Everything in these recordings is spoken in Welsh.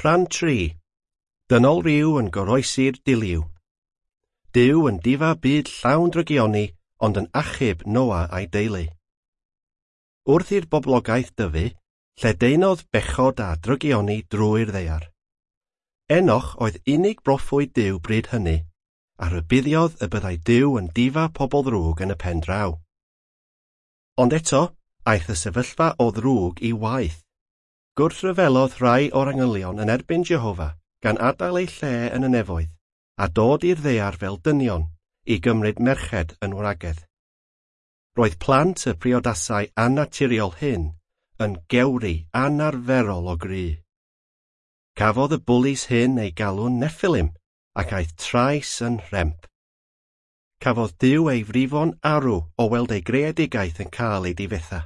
Rhan 3. Dynol Ryw yn goroesi'r diliw. Duw yn difa byd llawn drygioni, ond yn achub Noa a'i deulu. Wrth i'r boblogaeth dyfu, lledaenodd bechod a drygioni drwy'r ddaear. Enoch oedd unig broffwyd Duw bryd hynny, a rybuddiodd y byddai Duw yn difa pobl ddrwg yn y pen draw. Ond eto, aeth y sefyllfa o ddrwg i waith. Gwrthryfelodd rhai o'r angylion yn erbyn Jehova gan adael ei lle yn y nefoedd, a dod i'r ddaear fel dynion i gymryd merched yn wragedd. Roedd plant y priodasau annaturiol hyn yn gewri anarferol o gry. Cafodd y bwlis hyn ei galw'n Nephilim, ac aeth trais yn rhemp. Cafodd Duw ei frifon arw o weld ei greadigaeth yn cael ei difetha.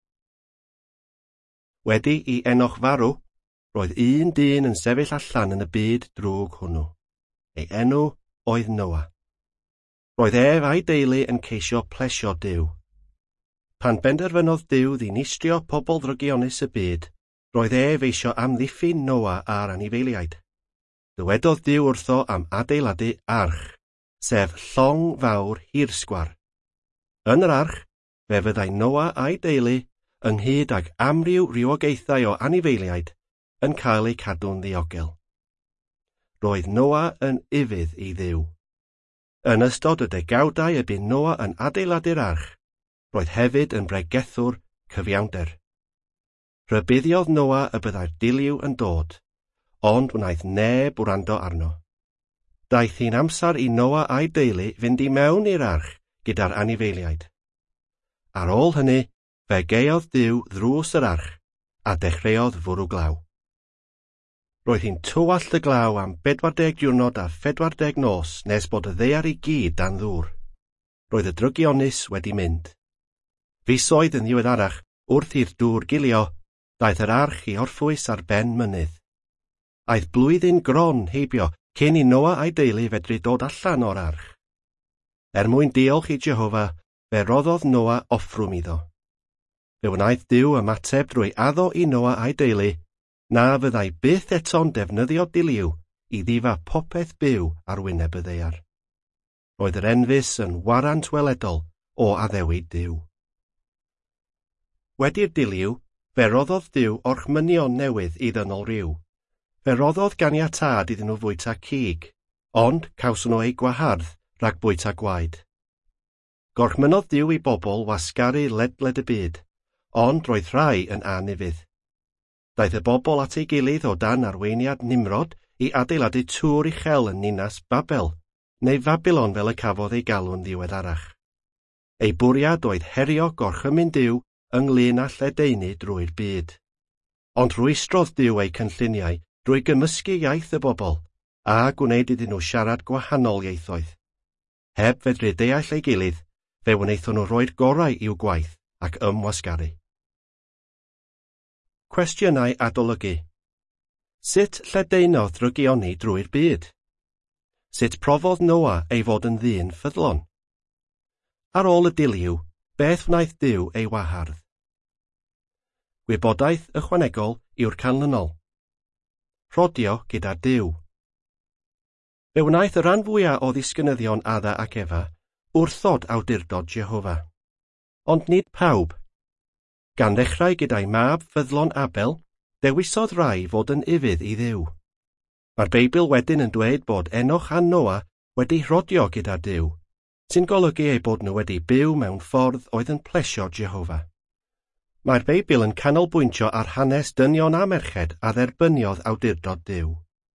Wedi i Enoch farw, roedd un dyn yn sefyll allan yn y byd drwg hwnnw. Ei enw oedd Noa. Roedd ef a'i deulu yn ceisio plesio Duw. Pan benderfynodd Duw ddinistrio pobl ddrygionus y byd, roedd ef eisio amddiffyn Noa a'r anifeiliaid. Dywedodd Duw wrtho am adeiladu arch, sef llong fawr hirsgwar. Yn yr arch, fe fyddai Noa a'i deulu ynghyd ag amryw rywogaethau o anifeiliaid yn cael eu cadw'n ddiogel. Roedd Noa yn ifydd i Dduw. Yn ystod y degawdau y bu Noa yn adeiladu'r arch, roedd hefyd yn bregethwr cyfiawnder. Rybuddiodd Noa y byddai'r diliw yn dod, ond wnaeth neb wrando arno. Daeth hi'n amser i Noa a'i deulu fynd i mewn i'r arch gyda'r anifeiliaid. Ar ôl hynny, fe geodd Duw ddrws yr arch, a dechreuodd fwrw glaw. Roedd hi'n tywallt y glaw am 40 diwrnod a 40 nos nes bod y ddaear i gyd dan ddŵr. Roedd y drygionus wedi mynd. Fisoedd yn ddiweddarach, wrth i'r dŵr gilio, daeth yr arch i orffwys ar ben mynydd. Aeth blwyddyn gron heibio cyn i Noa a'i deulu fedru dod allan o'r arch. Mwyn diolch i Jehova, fe roddodd Noa offrwm iddo. Fe wnaeth Duw ymateb drwy addo i Noa a'i deulu, na fyddai byth eto'n defnyddio diliw i ddifa popeth byw ar wyneb y ddaear. Roedd yr enfys yn warant weledol o addewid Duw. Wedi'r diliw, fe roddodd Duw orchmynion newydd i ddynol Ryw. Fe roddodd ganiatâd iddyn nhw fwyta cig, ond cawson nhw ei gwahardd rhag bwyta gwaed. Gorchmynodd Duw i bobl wasgaru ledled y byd, ond roedd rhai yn anifydd. Daeth y bobl at ei gilydd o dan arweiniad Nimrod i adeiladu tŵr uchel yn Ninas Babel, neu Babylon fel y cafodd ei galw'n ddiweddarach. Ei bwriad oedd herio gorchymyn Duw ynglŷn â lledaenu drwy'r byd. Ond rwystrodd Duw ei cynlluniau drwy gymysgu iaith y bobl, a gwneud iddyn nhw siarad gwahanol ieithoedd. Heb fedru deall ei gilydd, fe wnaethon nhw roi'r gorau i'w gwaith ac ymwasgaru. Cwestiynau adolygu. Sut lledaenodd drygioni drwy'r byd? Sut profodd Noa ei fod yn ddyn ffyddlon? Ar ôl y diliw, beth wnaeth Duw ei wahardd? Gwybodaeth ychwanegol yw'r canlynol. Rhodio gyda Duw. Fe wnaeth y rhan fwyaf o ddisgynyddion Adda ac Efa wrthod awdurdod Jehova. Ond nid pawb. Gan ddechrau gyda'i mab ffyddlon Abel, dewisodd rai fod yn ifydd i Dduw. Mae'r Beibl wedyn yn dweud bod Enoch a Noa wedi rhodio gyda Duw, sy'n golygu ei bod nhw wedi byw mewn ffordd oedd yn plesio Jehova. Mae'r Beibl yn canolbwyntio ar hanes dynion a merched a dderbyniodd awdurdod Duw.